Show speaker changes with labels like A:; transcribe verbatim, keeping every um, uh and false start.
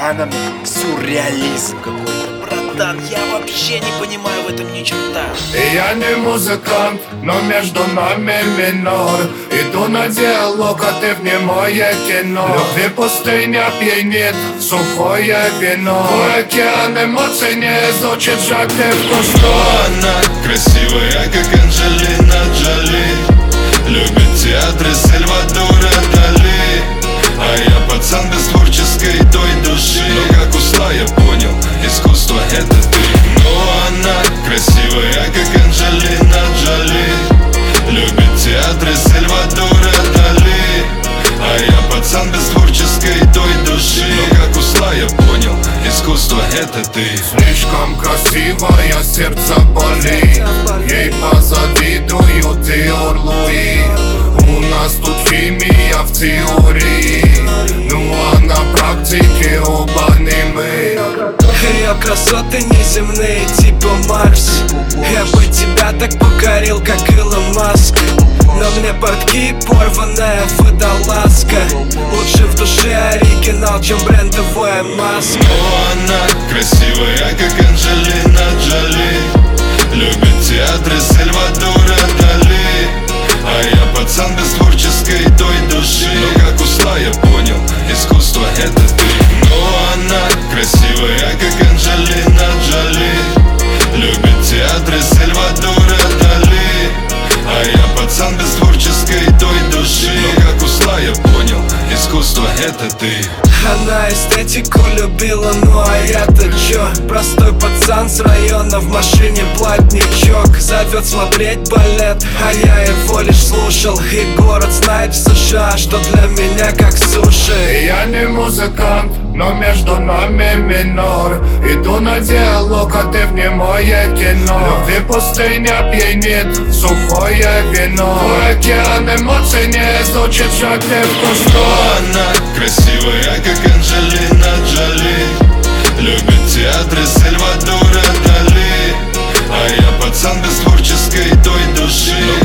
A: она мне как сюрреализм какой-то. Братан, я вообще не понимаю в этом ни черта.
B: Я не музыкант, но между нами минор. Иду на диалог, а ты в немое кино. Любви пустыня пьянит, сухое вино. Твой океан эмоций не изучит жажды в кусту.
C: Она красивая, как Анджелина Джоли, любит театры Сальвадора Дали. А я пацан без творческой той души. Но как усла я понял, искусство это ты. Но она красивая, как Анджелина Джоли, любит театры Сальвадора Дали. А я пацан без творческой той души. Но как усла я понял, искусство это ты.
B: Слишком красивая, сердце болит. Ей позавидуют Диор Луи. У нас тут химия в теории, ну а на практике оба не мы.
D: Ее красоты неземные, типа Марс. Я бы тебя так покорил, как Илон Маск. Но мне портки порванная водолазка. Лучше в душе оригинал, чем брендовая маска.
C: Но она красивая, как Анджелина Джоли, любит театры Сальвадора Дали. А я пацан без творческой той души. Но как усла я понял, искусство это ты. Но она красивая, как Анджелина Джоли, любит театры Сальвадора Дали. А я пацан без творческой той души. Но как усла я понял, искусство это ты.
D: Она эстетику любила, ну а я-то чё? Простой пацан с района, в машине платничок. Зовет смотреть балет, а я его лишь слушал. И город знает в США, что для меня как суши.
B: Я не музыкант, но между нами минор. Иду на диалог, а ты в немое кино. Любви пустыня пьянит, сухое вино. Твой океан эмоций не изучит жажды в кусту.
C: Она красивая, как Анджелина Джоли, любит театры Сальвадора Дали. А я пацан без творческой той души. Но